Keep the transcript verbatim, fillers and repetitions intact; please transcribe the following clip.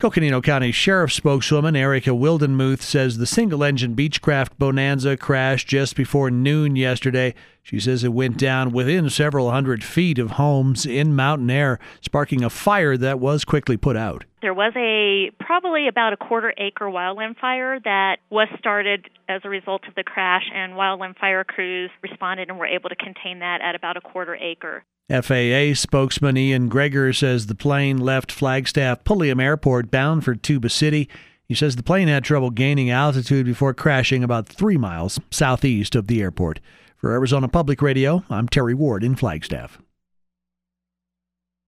Coconino County Sheriff spokeswoman Erica Wildenmuth says the single-engine Beechcraft Bonanza crashed just before noon yesterday. She says it went down within several hundred feet of homes in Mountain Air, sparking a fire that was quickly put out. There was a probably about a quarter acre wildland fire that was started as a result of the crash, and wildland fire crews responded and were able to contain that at about a quarter acre. F A A spokesman Ian Greger says the plane left Flagstaff Pulliam Airport bound for Tuba City. He says the plane had trouble gaining altitude before crashing about three miles southeast of the airport. For Arizona Public Radio, I'm Terry Ward in Flagstaff.